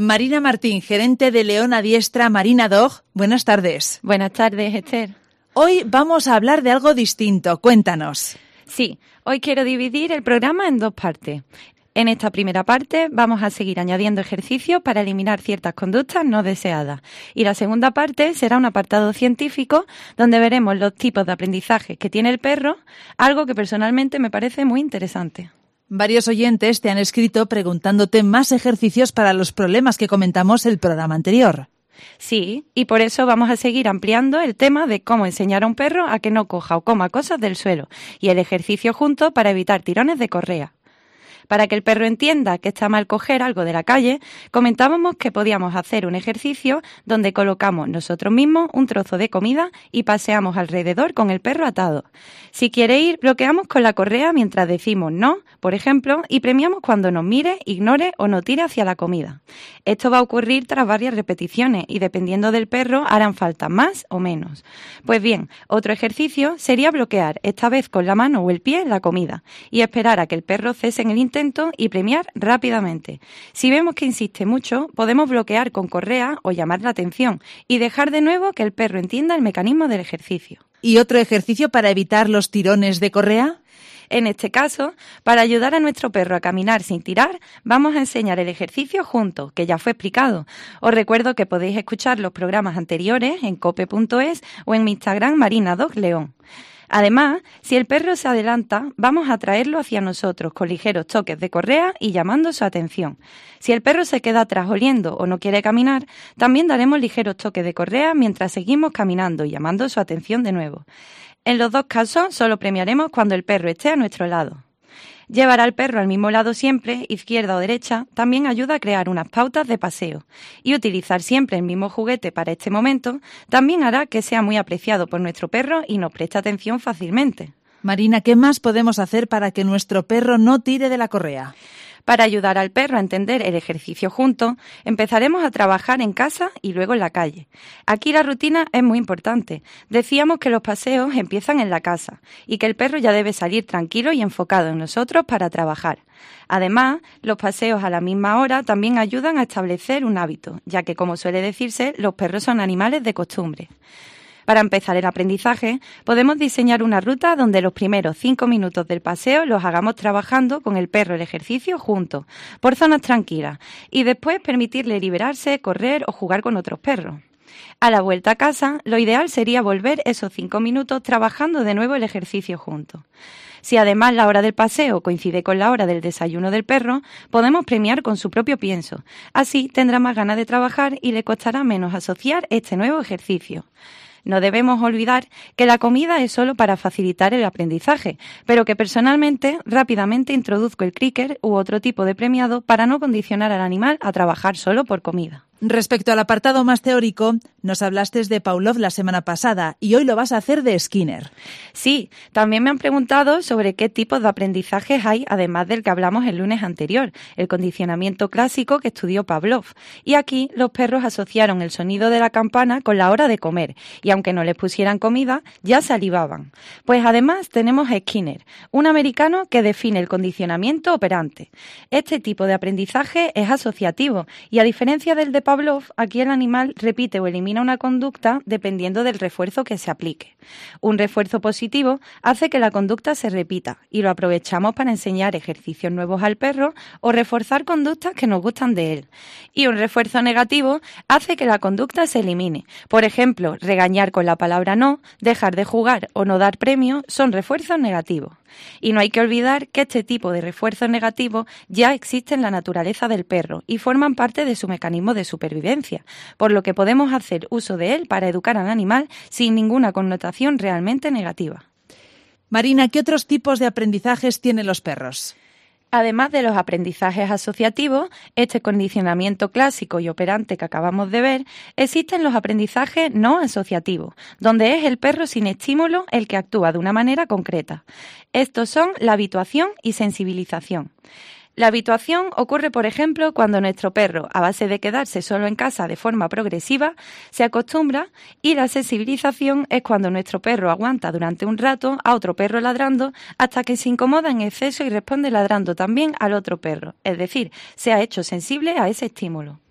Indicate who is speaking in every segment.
Speaker 1: Marina Martín, gerente de León Adiestra Marina Dog. Buenas tardes.
Speaker 2: Buenas tardes, Esther.
Speaker 1: Hoy vamos a hablar de algo distinto. Cuéntanos.
Speaker 2: Sí, hoy quiero dividir el programa en dos partes. En esta primera parte vamos a seguir añadiendo ejercicios para eliminar ciertas conductas no deseadas. Y la segunda parte será un apartado científico donde veremos los tipos de aprendizaje que tiene el perro, algo que personalmente me parece muy interesante.
Speaker 1: Varios oyentes te han escrito preguntándote más ejercicios para los problemas que comentamos el programa anterior.
Speaker 2: Sí, y por eso vamos a seguir ampliando el tema de cómo enseñar a un perro a que no coja o coma cosas del suelo y el ejercicio junto para evitar tirones de correa. Para que el perro entienda que está mal coger algo de la calle, comentábamos que podíamos hacer un ejercicio donde colocamos nosotros mismos un trozo de comida y paseamos alrededor con el perro atado. Si quiere ir, bloqueamos con la correa mientras decimos no, por ejemplo, y premiamos cuando nos mire, ignore o no tire hacia la comida. Esto va a ocurrir tras varias repeticiones y dependiendo del perro harán falta más o menos. Pues bien, otro ejercicio sería bloquear, esta vez con la mano o el pie, la comida y esperar a que el perro cese en el intento y premiar rápidamente. Si vemos que insiste mucho, podemos bloquear con correa o llamar la atención y dejar de nuevo que el perro entienda el mecanismo del ejercicio.
Speaker 1: ¿Y otro ejercicio para evitar los tirones de correa?
Speaker 2: En este caso, para ayudar a nuestro perro a caminar sin tirar, vamos a enseñar el ejercicio juntos, que ya fue explicado. Os recuerdo que podéis escuchar los programas anteriores en cope.es o en mi Instagram Marina Dog León. Además, si el perro se adelanta, vamos a traerlo hacia nosotros con ligeros toques de correa y llamando su atención. Si el perro se queda atrás oliendo o no quiere caminar, también daremos ligeros toques de correa mientras seguimos caminando y llamando su atención de nuevo. En los dos casos, solo premiaremos cuando el perro esté a nuestro lado. Llevar al perro al mismo lado siempre, izquierda o derecha, también ayuda a crear unas pautas de paseo. Y utilizar siempre el mismo juguete para este momento también hará que sea muy apreciado por nuestro perro y nos preste atención fácilmente.
Speaker 1: Marina, ¿qué más podemos hacer para que nuestro perro no tire de la correa?
Speaker 2: Para ayudar al perro a entender el ejercicio juntos, empezaremos a trabajar en casa y luego en la calle. Aquí la rutina es muy importante. Decíamos que los paseos empiezan en la casa y que el perro ya debe salir tranquilo y enfocado en nosotros para trabajar. Además, los paseos a la misma hora también ayudan a establecer un hábito, ya que, como suele decirse, los perros son animales de costumbre. Para empezar el aprendizaje, podemos diseñar una ruta donde los primeros 5 minutos del paseo los hagamos trabajando con el perro el ejercicio juntos, por zonas tranquilas, y después permitirle liberarse, correr o jugar con otros perros. A la vuelta a casa, lo ideal sería volver esos 5 minutos trabajando de nuevo el ejercicio juntos. Si además la hora del paseo coincide con la hora del desayuno del perro, podemos premiar con su propio pienso. Así tendrá más ganas de trabajar y le costará menos asociar este nuevo ejercicio. No debemos olvidar que la comida es solo para facilitar el aprendizaje, pero que personalmente rápidamente introduzco el clicker u otro tipo de premiado para no condicionar al animal a trabajar solo por comida.
Speaker 1: Respecto al apartado más teórico, nos hablaste de Pavlov la semana pasada y hoy lo vas a hacer de Skinner.
Speaker 2: Sí, también me han preguntado sobre qué tipos de aprendizajes hay, además del que hablamos el lunes anterior, el condicionamiento clásico que estudió Pavlov. Y aquí los perros asociaron el sonido de la campana con la hora de comer, y aunque no les pusieran comida, ya salivaban. Pues además tenemos a Skinner, un americano que define el condicionamiento operante. Este tipo de aprendizaje es asociativo y a diferencia del de Pavlov, aquí el animal repite o elimina una conducta dependiendo del refuerzo que se aplique. Un refuerzo positivo hace que la conducta se repita y lo aprovechamos para enseñar ejercicios nuevos al perro o reforzar conductas que nos gustan de él. Y un refuerzo negativo hace que la conducta se elimine. Por ejemplo, regañar con la palabra no, dejar de jugar o no dar premio son refuerzos negativos. Y no hay que olvidar que este tipo de refuerzos negativos ya existe en la naturaleza del perro y forman parte de su mecanismo de supervivencia, por lo que podemos hacer uso de él para educar al animal sin ninguna connotación realmente negativa.
Speaker 1: Marina, ¿qué otros tipos de aprendizajes tienen los perros?
Speaker 2: Además de los aprendizajes asociativos, este condicionamiento clásico y operante que acabamos de ver, existen los aprendizajes no asociativos, donde es el perro sin estímulo el que actúa de una manera concreta. Estos son la habituación y sensibilización. La habituación ocurre, por ejemplo, cuando nuestro perro, a base de quedarse solo en casa de forma progresiva, se acostumbra, y la sensibilización es cuando nuestro perro aguanta durante un rato a otro perro ladrando hasta que se incomoda en exceso y responde ladrando también al otro perro, es decir, se ha hecho sensible a ese estímulo.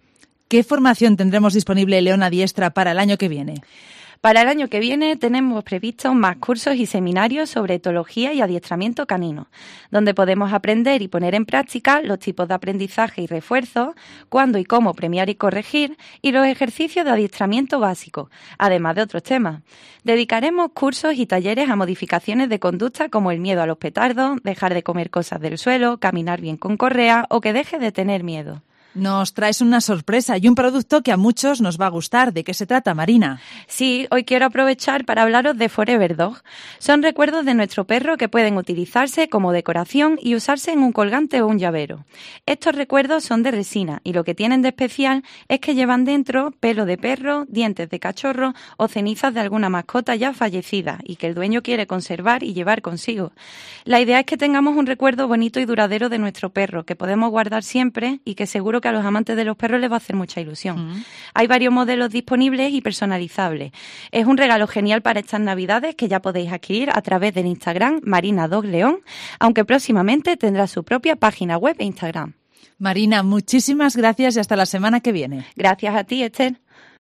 Speaker 1: ¿Qué formación tendremos disponible Leona Diestra para el año que viene?
Speaker 2: Para el año que viene tenemos previstos más cursos y seminarios sobre etología y adiestramiento canino, donde podemos aprender y poner en práctica los tipos de aprendizaje y refuerzos, cuándo y cómo premiar y corregir, y los ejercicios de adiestramiento básico, además de otros temas. Dedicaremos cursos y talleres a modificaciones de conducta como el miedo a los petardos, dejar de comer cosas del suelo, caminar bien con correa o que deje de tener miedo.
Speaker 1: Nos traes una sorpresa y un producto que a muchos nos va a gustar. ¿De qué se trata, Marina?
Speaker 2: Sí, hoy quiero aprovechar para hablaros de Forever Dog. Son recuerdos de nuestro perro que pueden utilizarse como decoración y usarse en un colgante o un llavero. Estos recuerdos son de resina y lo que tienen de especial es que llevan dentro pelo de perro, dientes de cachorro o cenizas de alguna mascota ya fallecida y que el dueño quiere conservar y llevar consigo. La idea es que tengamos un recuerdo bonito y duradero de nuestro perro que podemos guardar siempre y que seguro que a los amantes de los perros les va a hacer mucha ilusión. Hay varios modelos disponibles y personalizables. Es un regalo genial para estas Navidades que ya podéis adquirir a través del Instagram Marina Dog León, aunque próximamente tendrá su propia página web e Instagram.
Speaker 1: Marina, muchísimas gracias y hasta la semana que viene.
Speaker 2: Gracias a ti, Esther.